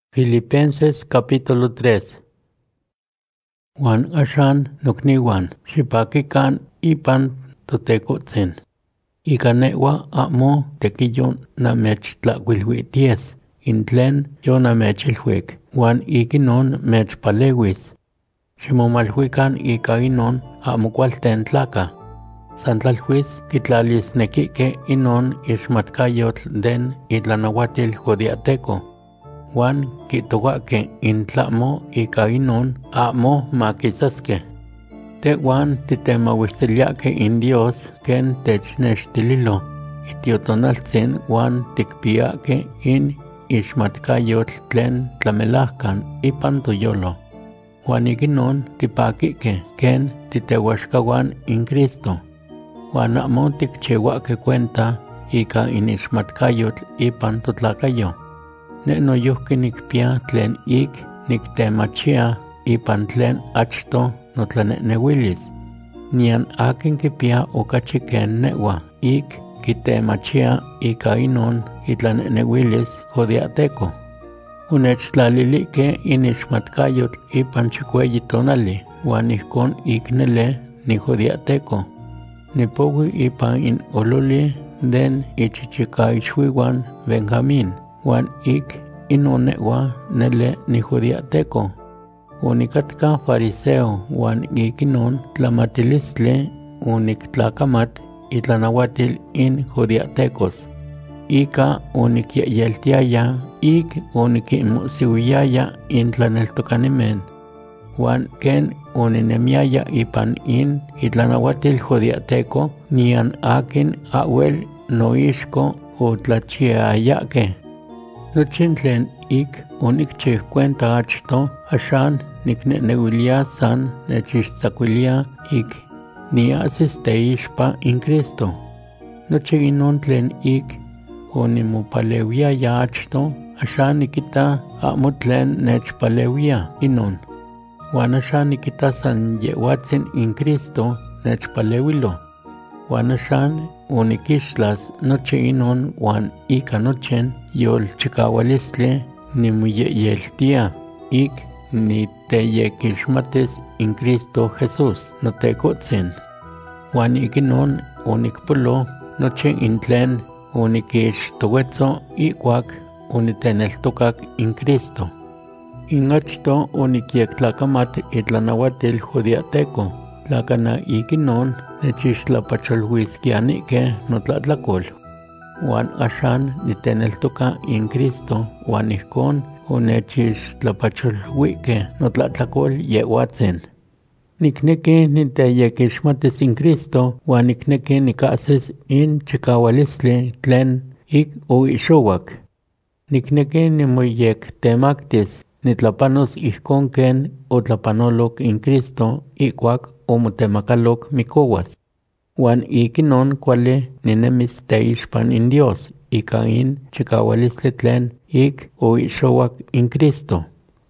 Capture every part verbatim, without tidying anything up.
Filipenses capítulo tres. Juan Ashan nokniwan xipakikan ipan totekotsin. Ika newa amo tekiyon namechtlakuilhuities, intlen yo namechilhuik, wan ikinon mechpalewis. Ximomalhuikan ika inon amo kualten tlaka. Santlalhuis kitlalisnekike inon ixmatkayotl den itlanauatil jodiateco. Juan kitowake intlamo ika inon amo makisaske. Tehuan titemawistiliake in Dios ken technextililo itiotonaltzin Juan tikpiake in ixmatkayotl tlen tlamelajkan ipan toyolo. Juan ikinon tipakike ken titewashkawan in Cristo. Juan amo tikchiwake cuenta ika in ixmatkayotl ipan totlakayo. Ne noyohki nikpia tlen ik niktemachia ipan tlen achto notlanehnewilis. Nian akin kipia okachi ken newa ik kitemachia ika inon itlanehnewilis jodiateco. Unechtlalilike in ixmatkayotl ipan chikueyi tonali, wan ihkon ik nele ni jodiateco. Nipowi ipan in ololi den ichichikaixwiwan Benjamín. Wan ik inon newa nele ni jodiateco. Unikatka fariseo wan ik inon tlamatilistle uniktlakamat itlanauatil in jodiatecos. Ika unikyeyeltiaya ik unikimosiwiaya in tlaneltokanimen. Wan ken uninemiaya ipan in itlanauatil jodiateco nian akin awel noixko utlachiayake. Nochin tlen ik onikchih cuenta achto, axan niknehnewilia san nechixtzakuilia ik niasis teixpa in Cristo. Nochi inon tlen ik onimopalewiaya achto, axan nikita amo tlen nechpalewia inon. Wan axan nikita san yehuatzin in Cristo nechpalewilo. Wan axan unikixtlas nochi inon wan ika nochen yolchikawalistli nimuyeyeltia ik niteyekixmatis in Cristo Jesús notekotzin. Wan ikinon unikpolo nochi intlen unikixtowetzo ikuak uniteneltokak in Cristo. In achto unikyektlakamat itlanauatil jodiateco. Tlakana ikinon nechixtlapacholhuiskianike notlatlakol. Wan axan niteneltoka in Cristo wan ihkon onechixtlapacholhuike notlatlakol yehuatzin. Nikneki niteyekixmatis in Cristo wan nikneki nikahsis in chikawalistli tlen ik oixowak. Nikneki nimoyektemaktis nitlapanos ihkon ken otlapanolok in Cristo ikuak omotemakalok mikowas. Wan ikinon kuali ninemis teixpan in Dios ika in chikawalistli tlen ik oixowak in Cristo.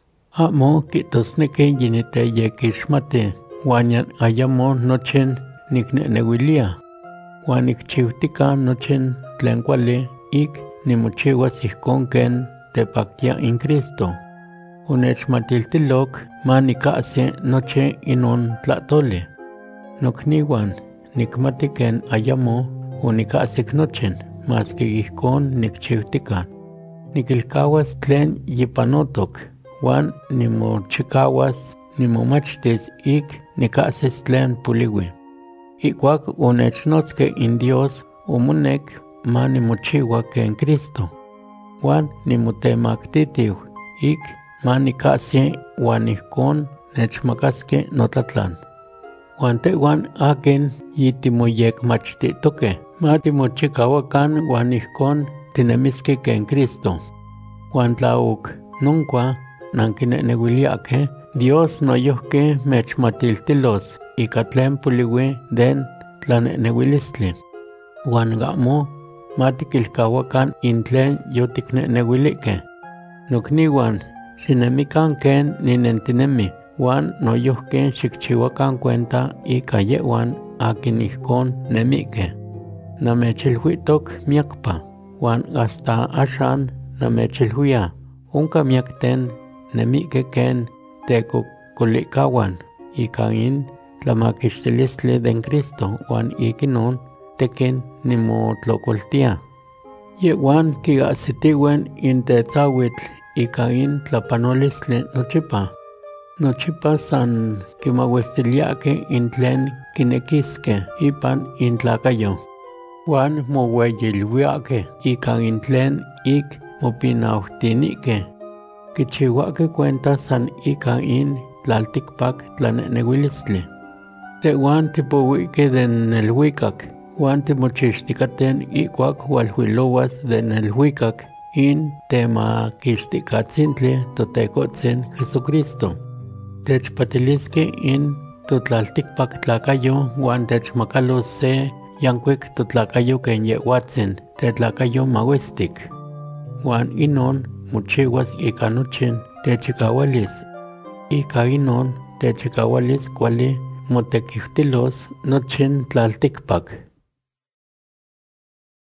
Amo kitosneki yiniteyekixmati wan yan ayamo nochin niknehnewilia. Wan nikchiwtika nochin tlen kuali ik nimochiwas ihkon ken tepaktia in Cristo. Unechmatiltilok ma nikahsi nochi inon tlatoli. Nokniwan, nikmati ken ayamo unikahsik nochin, maski ihkon nikchiwtika. Nikilkawas tlen yipanotok, wan nimochikawas nimomachtis ik nikahsis tlen puliwi. Ikuak unechnotske in Dios umunek ma nimochiwa ken Cristo. Wan nimotemaktitiu ik ma nikahsi wan ihkon nechmakaske notlatlan. Wan tehuan akin yitimoyekmachtitoke, ma timochikawakan wan ihkon tinemiske ken Cristo. Wan tlaok nunkua nankinehnewiliake, Dios noyohke mechmatiltilos ika tlen puliwi den tlanehnewilistli. Wan gamo ma tikilkawakan in tlen yotiknehnewilike. Nokniwan, xinemikan ken ninentinemi, wan noyohke xikchiwakan cuenta ika yehuan akin ihkon nemike. Namechilhuitok miakpa, wan hasta axan namechilhuia, onka miakten nemique ken tecocolihcahuan ika in tlamakixtilistli den Cristo uan ikinon tequin nimotlocoltia. Yehuan kiahsitiuen intetzauitl ika in tlapanolistli nochipa. Nochipa san kimauestiliake in tlen kinekiske ipan intlacayo. Uan moweyilwiake ika in tlen ik mopinauhtinike. Kichihuake cuenta san ika in tlaltikpak tlaneneuilistli. Tehuan tipowike den nelhuicac, uan timochixticaten ikuak hualhuilowas den nelhuicac in temakixticatzintli totecotzin Jesucristo. Techpatiliske in totlaltikpak tlacayo uan techmakalos se yankuik totlacayo ken yehuatzin tetlacayo mauistik. Uan inon mochiwas ika nochin techikahualis. Ika inon techikahualis kuali motekihtilos nochin tlaltikpak.